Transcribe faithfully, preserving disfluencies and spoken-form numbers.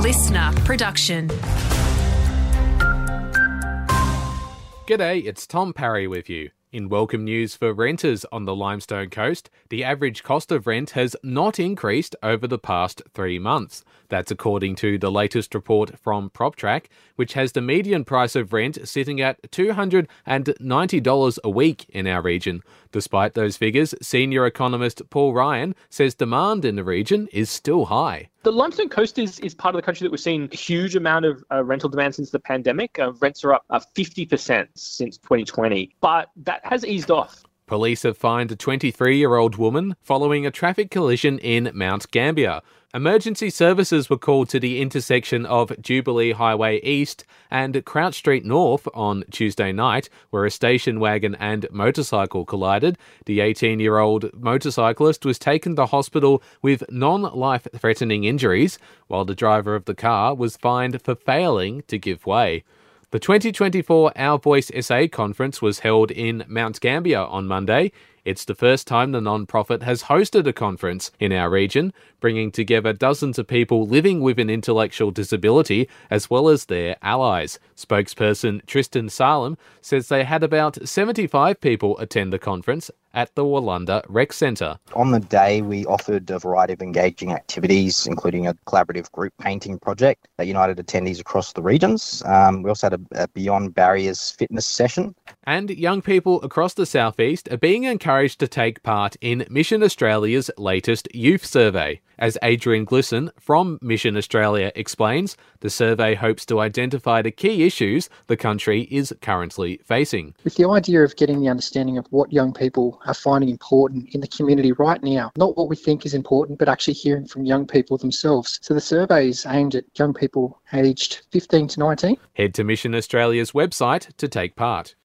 listener production. G'day, it's Tom Parry with you. In welcome news for renters on the Limestone Coast, the average cost of rent has not increased over the past three months. That's according to the latest report from PropTrack, which has the median price of rent sitting at two hundred ninety dollars a week in our region. Despite those figures, senior economist Paul Ryan says demand in the region is still high. The Limestone Coast is, is part of the country that we've seen a huge amount of uh, rental demand since the pandemic. Uh, rents are up uh, fifty percent since twenty twenty, but that has eased off. Police have fined a twenty-three-year-old woman following a traffic collision in Mount Gambier. Emergency services were called to the intersection of Jubilee Highway East and Crouch Street North on Tuesday night, where a station wagon and motorcycle collided. The eighteen-year-old motorcyclist was taken to hospital with non-life-threatening injuries, while the driver of the car was fined for failing to give way. The twenty twenty-four Our Voice S A conference was held in Mount Gambier on Monday. It's the first time the non-profit has hosted a conference in our region, bringing together dozens of people living with an intellectual disability as well as their allies. Spokesperson Tristan Salem says they had about seventy-five people attend the conference at the Wallunda Rec Centre. On the day, we offered a variety of engaging activities, including a collaborative group painting project that united attendees across the regions. Um, we also had a, a Beyond Barriers fitness session. And young people across the southeast are being encouraged to take part in Mission Australia's latest youth survey. As Adrian Glisson from Mission Australia explains, the survey hopes to identify the key issues the country is currently facing. With the idea of getting the understanding of what young people are finding important in the community right now, not what we think is important, but actually hearing from young people themselves. So the survey is aimed at young people aged fifteen to nineteen. Head to Mission Australia's website to take part.